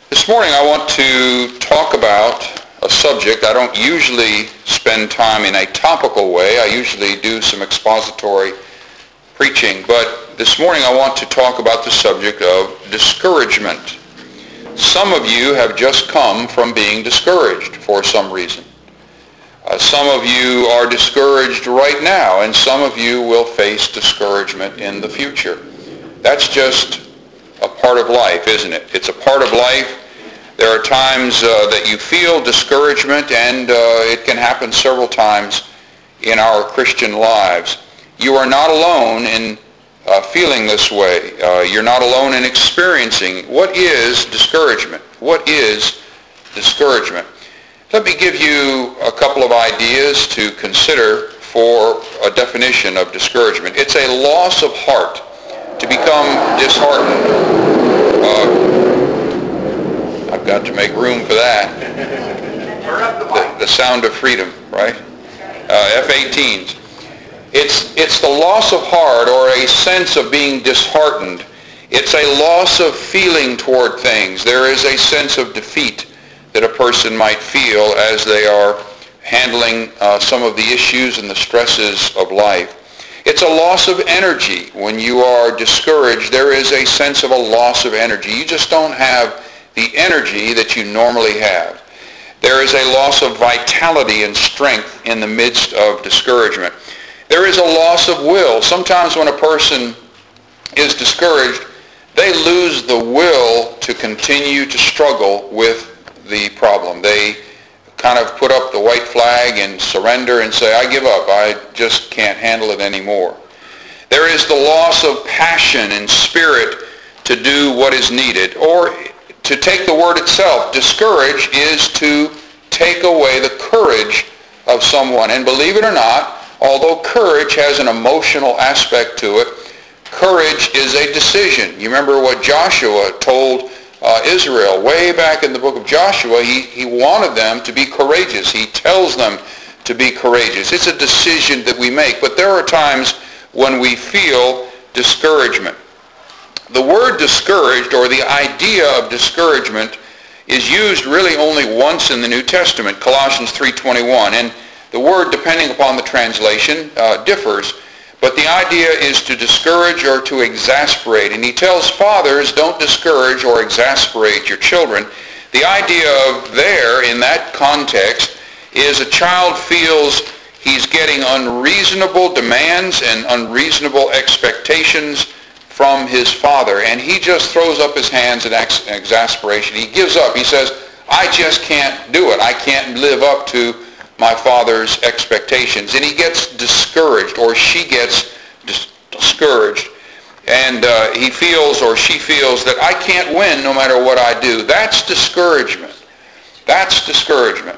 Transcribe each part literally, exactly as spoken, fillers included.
This morning I want to talk about a subject. I don't usually spend time in a topical way. I usually do some expository preaching, but this morning I want to talk about the subject of discouragement. Some of you have just come from being discouraged for some reason. Uh, some of you are discouraged right now, and some of you will face discouragement in the future. That's just a part of life, isn't it? It's a part of life. There are times uh, that you feel discouragement, and uh, it can happen several times in our Christian lives. You are not alone in uh, feeling this way. Uh, you're not alone in experiencing. What is discouragement? What is discouragement? Let me give you a couple of ideas to consider for a definition of discouragement. It's a loss of heart, to become disheartened. Uh, I've got to make room for that. The, the sound of freedom, right? Uh, F eighteens. It's, it's the loss of heart, or a sense of being disheartened. It's a loss of feeling toward things. There is a sense of defeat that a person might feel as they are handling uh, some of the issues and the stresses of life. It's a loss of energy. When you are discouraged, there is a sense of a loss of energy. You just don't have the energy that you normally have. There is a loss of vitality and strength in the midst of discouragement. There is a loss of will. Sometimes when a person is discouraged, they lose the will to continue to struggle with the problem. They kind of put up the white flag and surrender and say, I give up. I just can't handle it anymore. There is the loss of passion and spirit to do what is needed. Or to take the word itself, discourage is to take away the courage of someone. And believe it or not, although courage has an emotional aspect to it, courage is a decision. You remember what Joshua told Uh, Israel, way back in the book of Joshua. He, he wanted them to be courageous. He tells them to be courageous. It's a decision that we make, but there are times when we feel discouragement. The word discouraged, or the idea of discouragement, is used really only once in the New Testament, Colossians three twenty-one, and the word, depending upon the translation, uh, differs. But the idea is to discourage or to exasperate. And he tells fathers, don't discourage or exasperate your children. The idea of there, in that context, is a child feels he's getting unreasonable demands and unreasonable expectations from his father. And he just throws up his hands in ex- exasperation. He gives up. He says, I just can't do it. I can't live up to my father's expectations. And he gets discouraged, or she gets dis- discouraged, and uh, he feels, or she feels, that I can't win no matter what I do. That's discouragement. That's discouragement.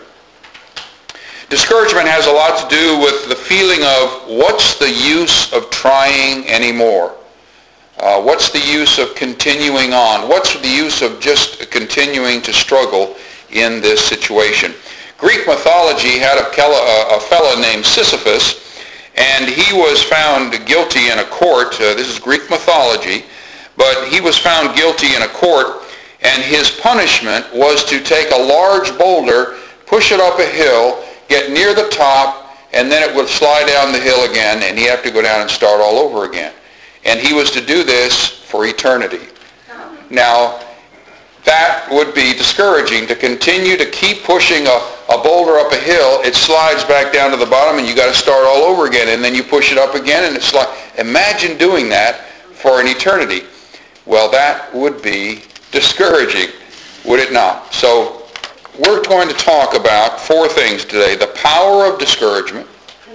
Discouragement has a lot to do with the feeling of, what's the use of trying anymore? Uh, what's the use of continuing on? What's the use of just continuing to struggle in this situation? Greek mythology had a, a fellow named Sisyphus, and he was found guilty in a court. Uh, this is Greek mythology, but he was found guilty in a court, and his punishment was to take a large boulder, push it up a hill, get near the top, and then it would slide down the hill again, and he'd have to go down and start all over again. And he was to do this for eternity. Now, that would be discouraging, to continue to keep pushing a, a boulder up a hill. It slides back down to the bottom, and you got to start all over again, and then you push it up again, and it's like, imagine doing that for an eternity. Well, that would be discouraging, would it not? So we're going to talk about four things today: the power of discouragement,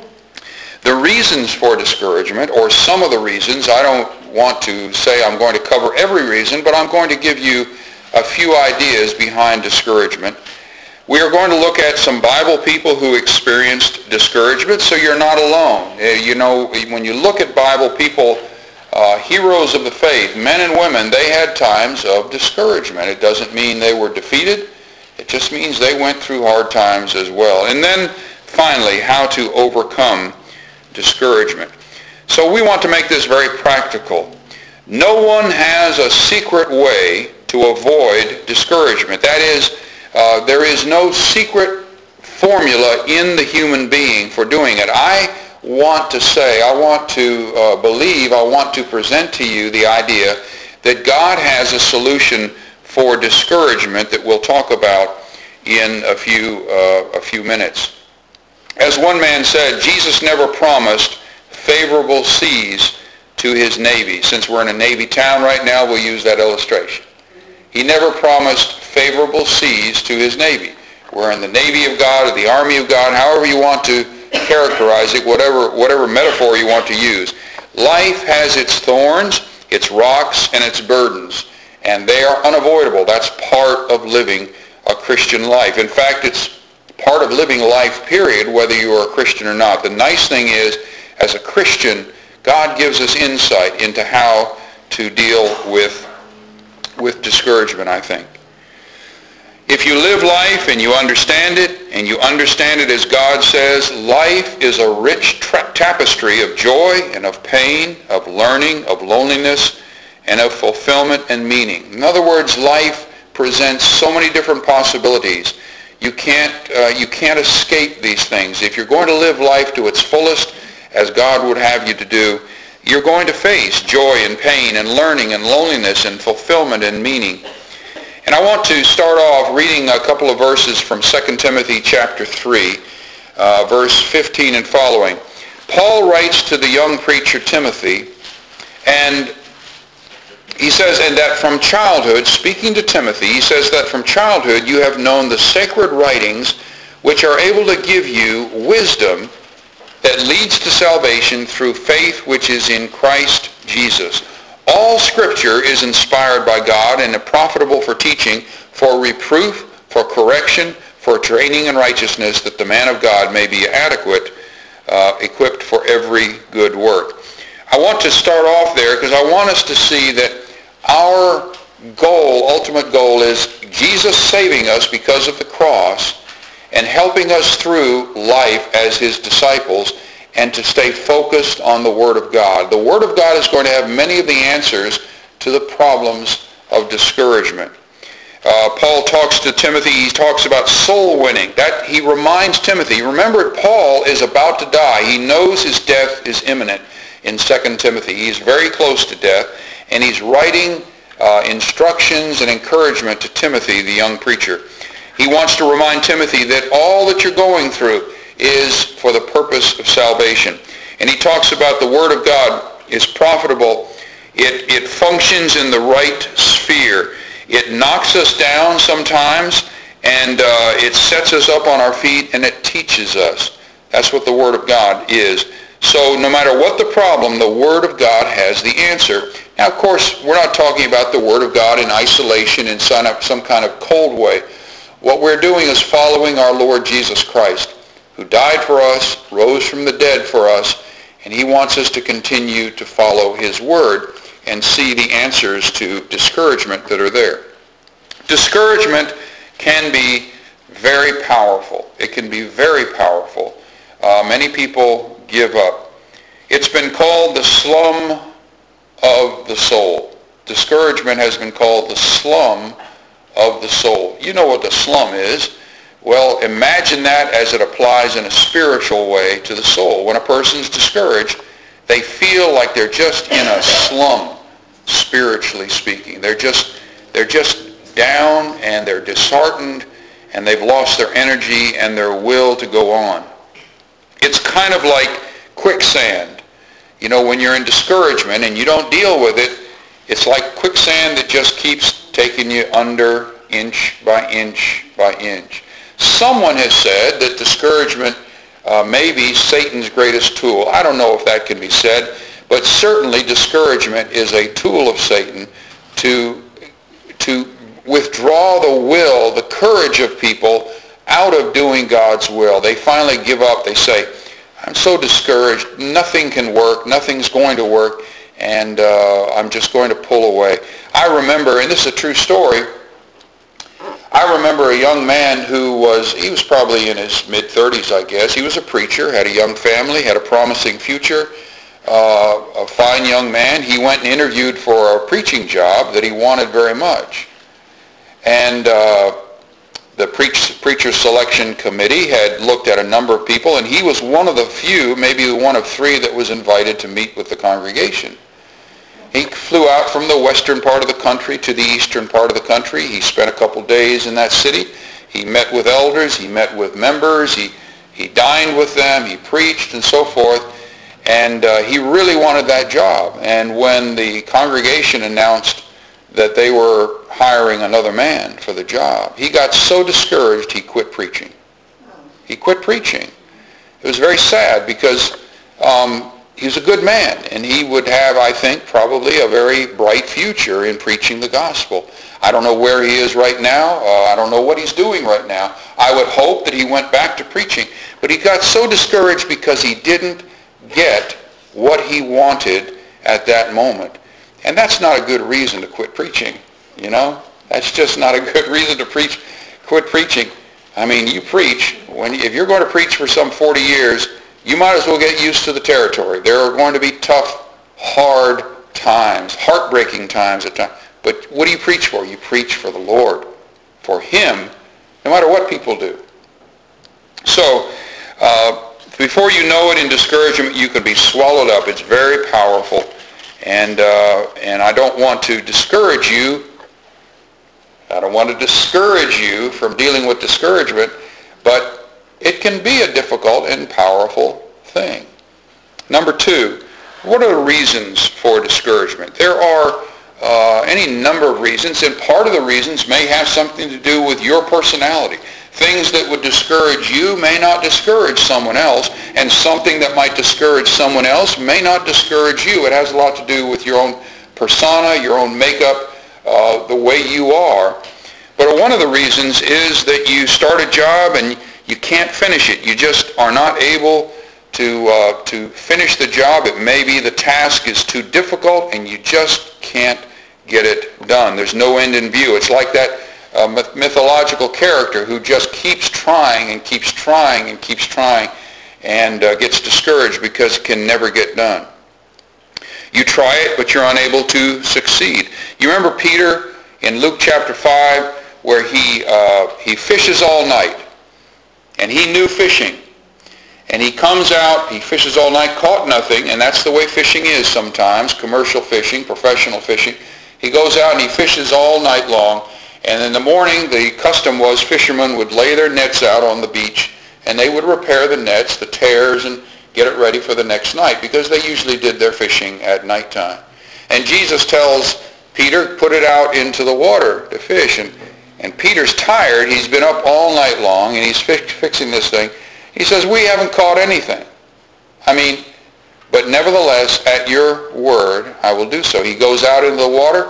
the reasons for discouragement, or some of the reasons. I don't want to say I'm going to cover every reason, but I'm going to give you a few ideas behind discouragement. We are going to look at some Bible people who experienced discouragement, so you're not alone. You know, when you look at Bible people, uh, heroes of the faith, men and women, they had times of discouragement. It doesn't mean they were defeated. It just means they went through hard times as well. And then, finally, how to overcome discouragement. So we want to make this very practical. No one has a secret way to to avoid discouragement. That is, uh, there is no secret formula in the human being for doing it. I want to say, I want to uh, believe, I want to present to you the idea that God has a solution for discouragement that we'll talk about in a few, uh, a few minutes. As one man said, Jesus never promised favorable seas to his Navy. Since we're in a Navy town right now, we'll use that illustration. He never promised favorable seas to his Navy. We're in the Navy of God or the Army of God, however you want to characterize it, whatever, whatever metaphor you want to use. Life has its thorns, its rocks, and its burdens, and they are unavoidable. That's part of living a Christian life. In fact, it's part of living life, period, whether you are a Christian or not. The nice thing is, as a Christian, God gives us insight into how to deal with, with discouragement, I think. If you live life and you understand it, and you understand it as God says, life is a rich tra- tapestry of joy and of pain, of learning, of loneliness, and of fulfillment and meaning. In other words, life presents so many different possibilities. You can't, uh, you can't escape these things. If you're going to live life to its fullest, as God would have you to do, you're going to face joy and pain and learning and loneliness and fulfillment and meaning. And I want to start off reading a couple of verses from Second Timothy chapter three, uh, verse fifteen and following. Paul writes to the young preacher Timothy, and he says, and that from childhood, speaking to Timothy, he says that from childhood you have known the sacred writings which are able to give you wisdom that leads to salvation through faith which is in Christ Jesus. All Scripture is inspired by God and profitable for teaching, for reproof, for correction, for training in righteousness, that the man of God may be adequate, uh, equipped for every good work. I want to start off there because I want us to see that our goal, ultimate goal, is Jesus saving us because of the cross and helping us through life as his disciples, and to stay focused on the Word of God. The Word of God is going to have many of the answers to the problems of discouragement. Uh, Paul talks to Timothy, he talks about soul winning. That he reminds Timothy, remember, Paul is about to die. He knows his death is imminent in Second Timothy. He's very close to death, and he's writing uh, instructions and encouragement to Timothy, the young preacher. He wants to remind Timothy that all that you're going through is for the purpose of salvation. And he talks about the Word of God is profitable. It, it functions in the right sphere. It knocks us down sometimes, and uh, it sets us up on our feet, and it teaches us. That's what the Word of God is. So no matter what the problem, the Word of God has the answer. Now, of course, we're not talking about the Word of God in isolation in some, some kind of cold way. What we're doing is following our Lord Jesus Christ, who died for us, rose from the dead for us, and he wants us to continue to follow his word and see the answers to discouragement that are there. Discouragement can be very powerful. It can be very powerful. Uh, many people give up. It's been called the slum of the soul. Discouragement has been called the slum of the soul. You know what the slum is. Well, imagine that as it applies in a spiritual way to the soul. When a person's discouraged, they feel like they're just in a slum, spiritually speaking. They're just, they're just down, and they're disheartened, and they've lost their energy and their will to go on. It's kind of like quicksand. You know, when you're in discouragement and you don't deal with it, it's like quicksand that just keeps taking you under inch by inch by inch. Someone has said that discouragement uh, may be Satan's greatest tool. I don't know if that can be said, but certainly discouragement is a tool of Satan to, to withdraw the will, the courage of people out of doing God's will. They finally give up. They say, I'm so discouraged. Nothing can work. Nothing's going to work. And uh, I'm just going to pull away. I remember, and this is a true story, I remember a young man who was, he was probably in his mid-thirties, I guess. He was a preacher, had a young family, had a promising future, uh, a fine young man. He went and interviewed for a preaching job that he wanted very much. And uh, the preach, preacher selection committee had looked at a number of people, and he was one of the few, maybe one of three, that was invited to meet with the congregation. He flew out from the western part of the country to the eastern part of the country. He spent a couple days in that city. He met with elders. He met with members. He, he dined with them. He preached and so forth. And uh, he really wanted that job. And when the congregation announced that they were hiring another man for the job, he got so discouraged he quit preaching. He quit preaching. It was very sad because um, he was a good man, and he would have, I think, probably a very bright future in preaching the gospel. I don't know where he is right now. Uh, I don't know what he's doing right now. I would hope that he went back to preaching. But he got so discouraged because he didn't get what he wanted at that moment. And that's not a good reason to quit preaching, you know? That's just not a good reason to preach, quit preaching. I mean, you preach. When if you're going to preach for some forty years, you might as well get used to the territory. There are going to be tough, hard times, heartbreaking times at times. But what do you preach for? You preach for the Lord, for Him, no matter what people do. So, uh, before you know it, in discouragement, you can be swallowed up. It's very powerful. And, uh, and I don't want to discourage you. I don't want to discourage you from dealing with discouragement, but it can be a difficult and powerful thing. Number two, what are the reasons for discouragement? There are uh, any number of reasons, and part of the reasons may have something to do with your personality. Things that would discourage you may not discourage someone else, and something that might discourage someone else may not discourage you. It has a lot to do with your own persona, your own makeup, uh, the way you are. But one of the reasons is that you start a job and you can't finish it. You just are not able to uh, to finish the job. It may be the task is too difficult and you just can't get it done. There's no end in view. It's like that uh, myth- mythological character who just keeps trying and keeps trying and keeps trying and uh, gets discouraged because it can never get done. You try it, but you're unable to succeed. You remember Peter in Luke chapter five where he uh, he fishes all night. And he knew fishing. And he comes out, he fishes all night, caught nothing, and that's the way fishing is sometimes, commercial fishing, professional fishing. He goes out and he fishes all night long, and in the morning the custom was fishermen would lay their nets out on the beach, and they would repair the nets, the tears, and get it ready for the next night, because they usually did their fishing at nighttime. And Jesus tells Peter, put it out into the water to fish, and And Peter's tired. He's been up all night long, and he's fi- fixing this thing. He says, we haven't caught anything. I mean, but nevertheless, at your word, I will do so. He goes out into the water,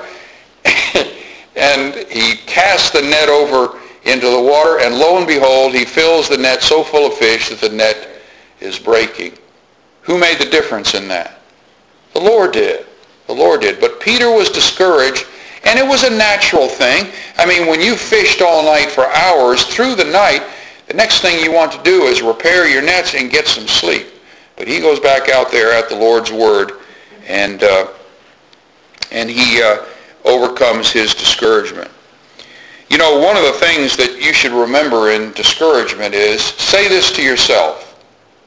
and he casts the net over into the water, and lo and behold, he fills the net so full of fish that the net is breaking. Who made the difference in that? The Lord did. The Lord did. But Peter was discouraged. And it was a natural thing. I mean, when you fished all night for hours through the night, the next thing you want to do is repair your nets and get some sleep. But he goes back out there at the Lord's word, and uh, and he uh, overcomes his discouragement. You know, one of the things that you should remember in discouragement is, say this to yourself,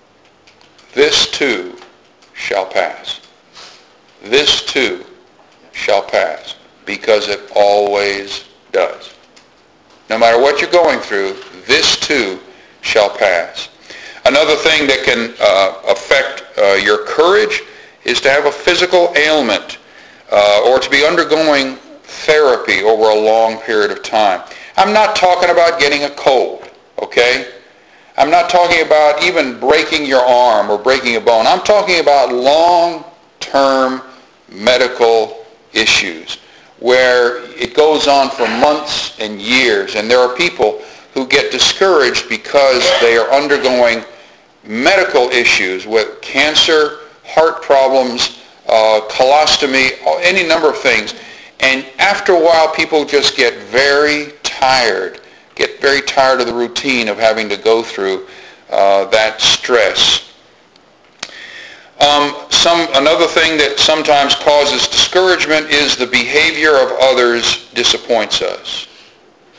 this too shall pass. This too shall pass. Because it always does. No matter what you're going through, this too shall pass. Another thing that can uh, affect uh, your courage is to have a physical ailment uh, or to be undergoing therapy over a long period of time. I'm not talking about getting a cold, okay? I'm not talking about even breaking your arm or breaking a bone. I'm talking about long-term medical issues where it goes on for months and years, and there are people who get discouraged because they are undergoing medical issues with cancer, heart problems, uh, colostomy, any number of things. And after a while, people just get very tired, get very tired of the routine of having to go through uh, that stress. Um, some another thing that sometimes causes discouragement is the behavior of others disappoints us.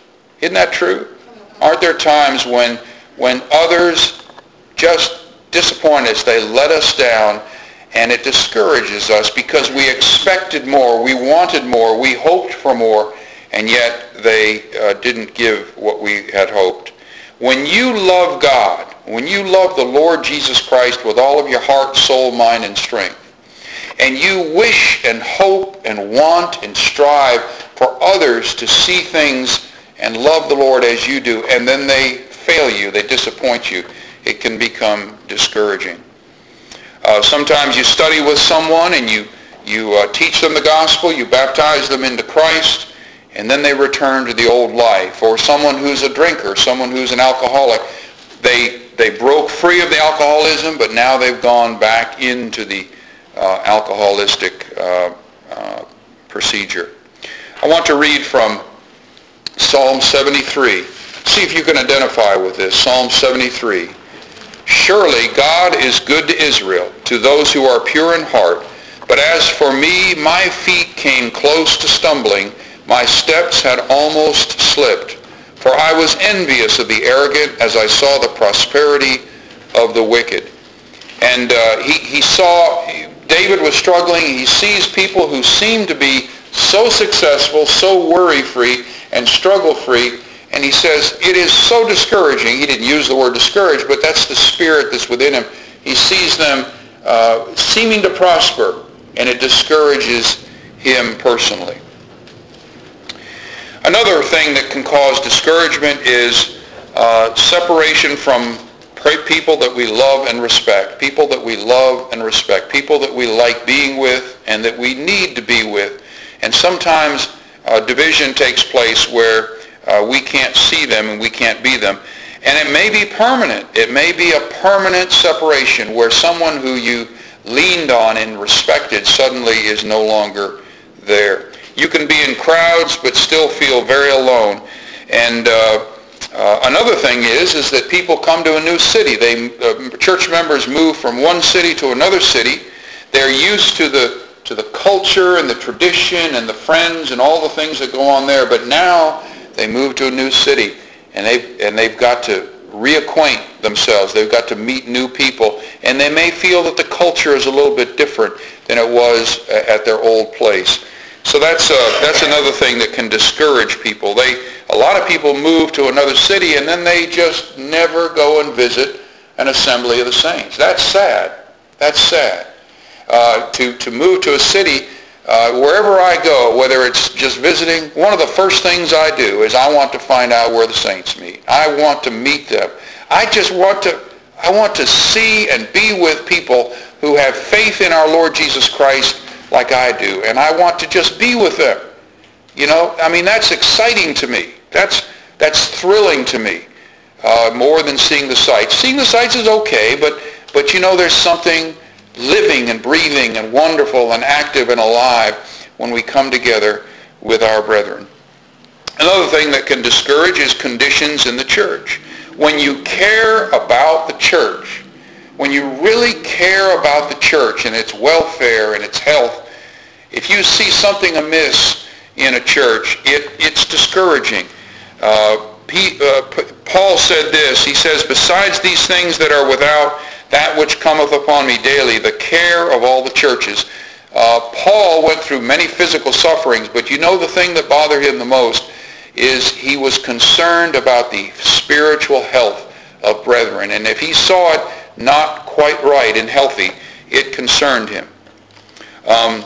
Isn't that true? Aren't there times when when others just disappoint us, they let us down, and it discourages us because we expected more, we wanted more, we hoped for more, and yet they uh, didn't give what we had hoped. When you love God, when you love the Lord Jesus Christ with all of your heart, soul, mind, and strength, and you wish and hope and want and strive for others to see things and love the Lord as you do, and then they fail you, they disappoint you, it can become discouraging. Uh, sometimes you study with someone and you, you uh, teach them the gospel, you baptize them into Christ, and then they return to the old life. Or someone who's a drinker, someone who's an alcoholic, they, they broke free of the alcoholism, but now they've gone back into the uh, alcoholistic uh, uh, procedure. I want to read from Psalm seventy-three. See if you can identify with this. Psalm seventy-three. Surely God is good to Israel, to those who are pure in heart. But as for me, my feet came close to stumbling. My steps had almost slipped. For I was envious of the arrogant as I saw the prosperity of the wicked. And uh, he, he saw, David was struggling. He sees people who seem to be so successful, so worry-free and struggle-free. And he says, it is so discouraging. He didn't use the word discouraged, but that's the spirit that's within him. He sees them uh, seeming to prosper, and it discourages him personally. Another thing that can cause discouragement is uh, separation from people that we love and respect, people that we love and respect, people that we like being with and that we need to be with. And sometimes uh, division takes place where uh, we can't see them and we can't be them. And it may be permanent. It may be a permanent separation where someone who you leaned on and respected suddenly is no longer there. You can be in crowds but still feel very alone. And uh, uh, another thing is, is that people come to a new city. They, uh, church members move from one city to another city. They're used to the to the culture and the tradition and the friends and all the things that go on there. But now they move to a new city, and they've, and they've got to reacquaint themselves. They've got to meet new people, and they may feel that the culture is a little bit different than it was at their old place. So that's uh, that's another thing that can discourage people. They a lot of people move to another city, and then they just never go and visit an assembly of the saints. That's sad. That's sad. Uh, to, to move to a city, uh, wherever I go, whether it's just visiting, one of the first things I do is I want to find out where the saints meet. I want to meet them. I just want to, I want to see and be with people who have faith in our Lord Jesus Christ like I do. And I want to just be with them. You know, I mean, that's exciting to me. That's, that's thrilling to me, uh, more than seeing the sights. Seeing the sights is okay, but, but you know, there's something living and breathing and wonderful and active and alive when we come together with our brethren. Another thing that can discourage is conditions in the church. When you care about the church, when you really care about the church and its welfare and its health, if you see something amiss in a church, it, it's discouraging. Uh, he, uh, Paul said this, he says, besides these things that are without, that which cometh upon me daily, the care of all the churches. Uh, Paul went through many physical sufferings, but you know the thing that bothered him the most is he was concerned about the spiritual health of brethren. And if he saw it not quite right and healthy, it concerned him. Um,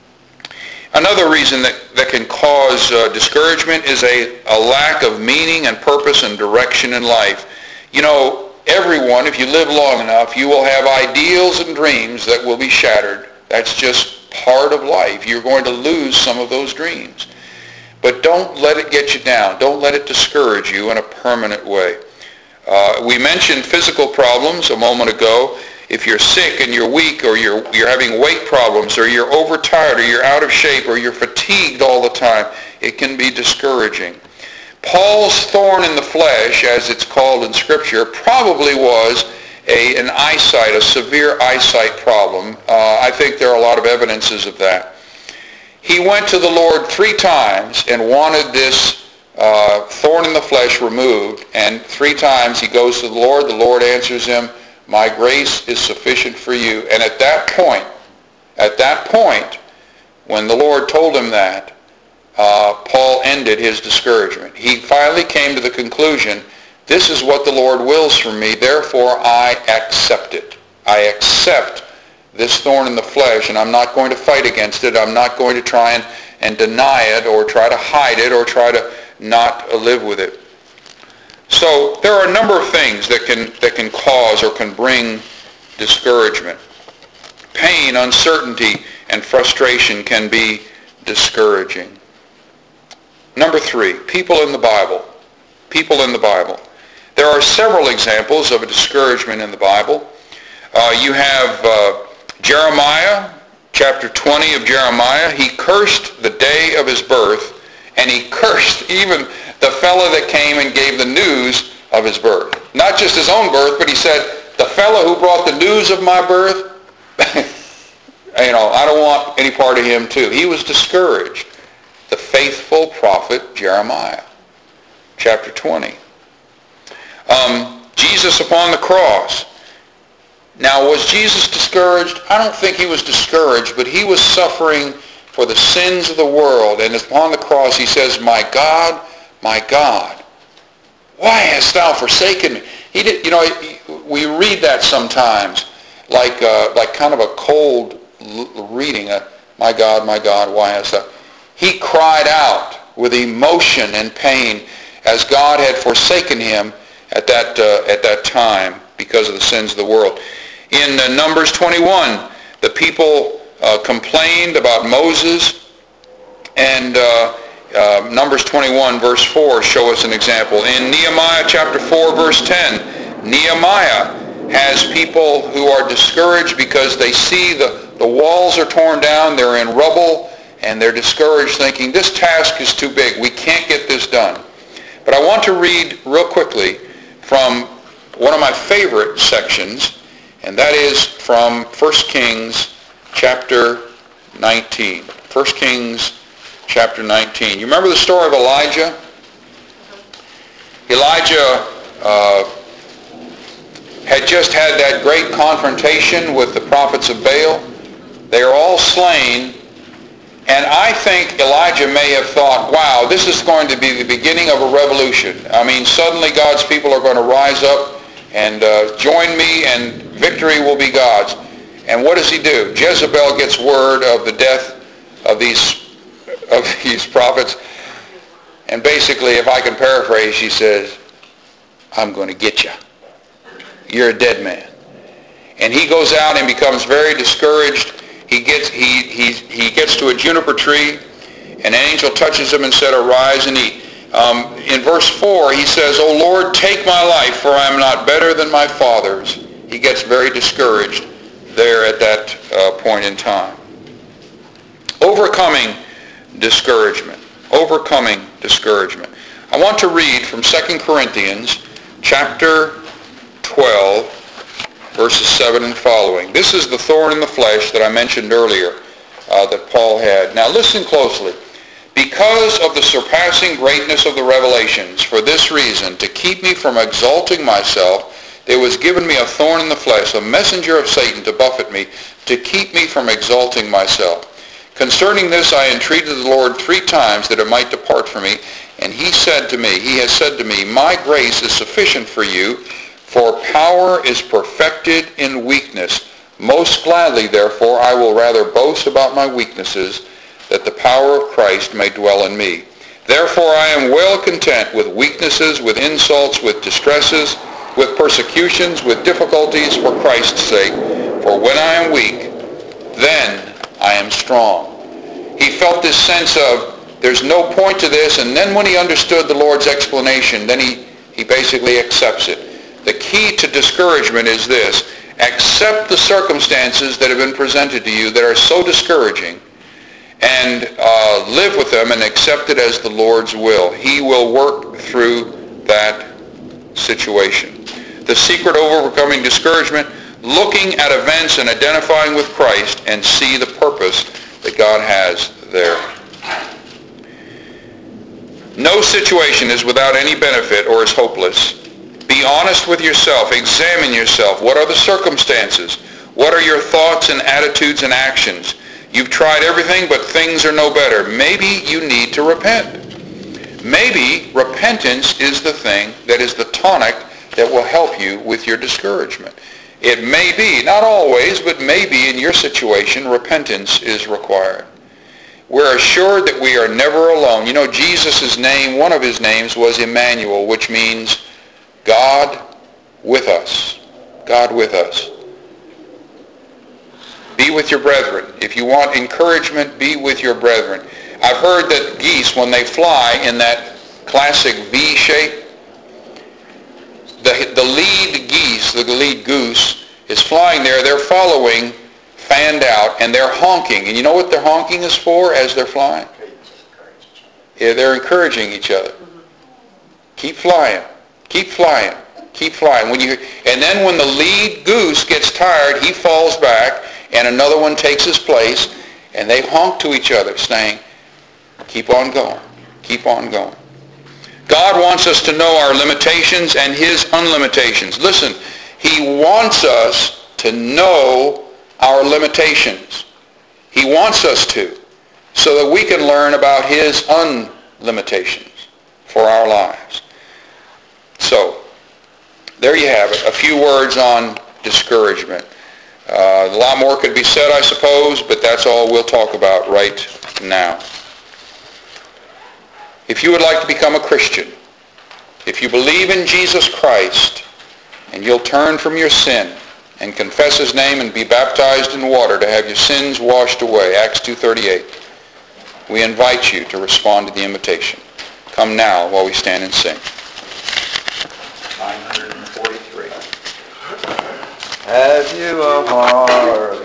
another reason that, that can cause uh, discouragement is a, a lack of meaning and purpose and direction in life. You know, everyone, if you live long enough, you will have ideals and dreams that will be shattered. That's just part of life. You're going to lose some of those dreams. But don't let it get you down. Don't let it discourage you in a permanent way. Uh, we mentioned physical problems a moment ago. If you're sick and you're weak, or you're, you're having weight problems, or you're overtired, or you're out of shape, or you're fatigued all the time, it can be discouraging. Paul's thorn in the flesh, as it's called in Scripture, probably was a, an eyesight, a severe eyesight problem. Uh, I think there are a lot of evidences of that. He went to the Lord three times and wanted this uh, thorn in the flesh removed, and three times he goes to the Lord. The Lord answers him, my grace is sufficient for you. And at that point, at that point, when the Lord told him that, uh, Paul ended his discouragement. He finally came to the conclusion, this is what the Lord wills from me, therefore I accept it. I accept this thorn in the flesh, and I'm not going to fight against it. I'm not going to try and, and deny it or try to hide it or try to not live with it. So there are a number of things that can, that can cause or can bring discouragement. Pain, uncertainty, and frustration can be discouraging. Number three, people in the Bible. People in the Bible. There are several examples of a discouragement in the Bible. Uh, you have uh, Jeremiah, chapter twenty of Jeremiah. He cursed the day of his birth, and he cursed even the fellow that came and gave the news of his birth. Not just his own birth, but he said, the fellow who brought the news of my birth, you know, I don't want any part of him too. He was discouraged. The faithful prophet Jeremiah, chapter twenty. Um, Jesus upon the cross. Now, was Jesus discouraged? I don't think he was discouraged, but he was suffering for the sins of the world. And upon the cross he says, my God, my God, why hast thou forsaken me? He did, you know, we read that sometimes like uh, like kind of a cold reading. Uh, my God, my God, why hast thou? He cried out with emotion and pain as God had forsaken him at that uh, at that time because of the sins of the world. In uh, Numbers twenty-one, the people uh, complained about Moses, and uh, uh, Numbers twenty-one verse four show us an example. In Nehemiah chapter four verse ten, Nehemiah has people who are discouraged because they see the, the walls are torn down, they're in rubble, and they're discouraged thinking, this task is too big, we can't get this done. But I want to read real quickly from one of my favorite sections, and that is from First Kings chapter nineteen. First Kings chapter nineteen. You remember the story of Elijah? Elijah uh, had just had that great confrontation with the prophets of Baal. They are all slain, and I think Elijah may have thought, wow, this is going to be the beginning of a revolution. I mean, suddenly God's people are going to rise up and uh, join me, and victory will be God's. And what does he do? Jezebel gets word of the death of these, of these prophets, and basically, if I can paraphrase, she says, I'm going to get you. You're a dead man. And he goes out and becomes very discouraged. He gets, he, he, he gets to a juniper tree, and an angel touches him and said, arise and eat. Um, in verse four, he says, O Lord, take my life, for I am not better than my fathers. He gets very discouraged there at that uh, point in time. Overcoming discouragement. Overcoming discouragement. I want to read from Second Corinthians chapter twelve, verses seven and following. This is the thorn in the flesh that I mentioned earlier uh, that Paul had. Now listen closely. Because of the surpassing greatness of the revelations, for this reason, to keep me from exalting myself, there was given me a thorn in the flesh, a messenger of Satan to buffet me, to keep me from exalting myself. Concerning this I entreated the Lord three times that it might depart from me. And he said to me, he has said to me, my grace is sufficient for you, for power is perfected in weakness. Most gladly, therefore, I will rather boast about my weaknesses, that the power of Christ may dwell in me. Therefore I am well content with weaknesses, with insults, with distresses, with persecutions, with difficulties for Christ's sake. For when I am weak, then I am strong. He felt this sense of, there's no point to this, and then when he understood the Lord's explanation, then he, he basically accepts it. The key to discouragement is this: accept the circumstances that have been presented to you that are so discouraging, and uh, live with them and accept it as the Lord's will. He will work through that situation. The secret of overcoming discouragement: looking at events and identifying with Christ and see the purpose that God has there. No situation is without any benefit or is hopeless. Be honest with yourself. Examine yourself. What are the circumstances? What are your thoughts and attitudes and actions? You've tried everything, but things are no better. Maybe you need to repent. Maybe repentance is the thing that is the tonic that will help you with your discouragement. It may be, not always, but maybe in your situation, repentance is required. We're assured that we are never alone. You know, Jesus' name, one of his names was Emmanuel, which means God with us. God with us. Be with your brethren. If you want encouragement, be with your brethren. I've heard that geese, when they fly in that classic V shape, the, the lead geese, the lead goose, is flying there. They're following, fanned out, and they're honking. And you know what their honking is for as they're flying? Yeah, they're encouraging each other. Keep flying. Keep flying. Keep flying. When you, and then when the lead goose gets tired, he falls back, and another one takes his place, and they honk to each other, saying, keep on going. Keep on going. God wants us to know our limitations and his unlimitations. Listen, he wants us to know our limitations. He wants us to, so that we can learn about his unlimitations for our lives. So, there you have it, a few words on discouragement. Uh, a lot more could be said, I suppose, but that's all we'll talk about right now. If you would like to become a Christian, if you believe in Jesus Christ, and you'll turn from your sin and confess his name and be baptized in water to have your sins washed away, Acts two thirty-eight, we invite you to respond to the invitation. Come now while we stand and sing. nine forty-three. Have you a heart?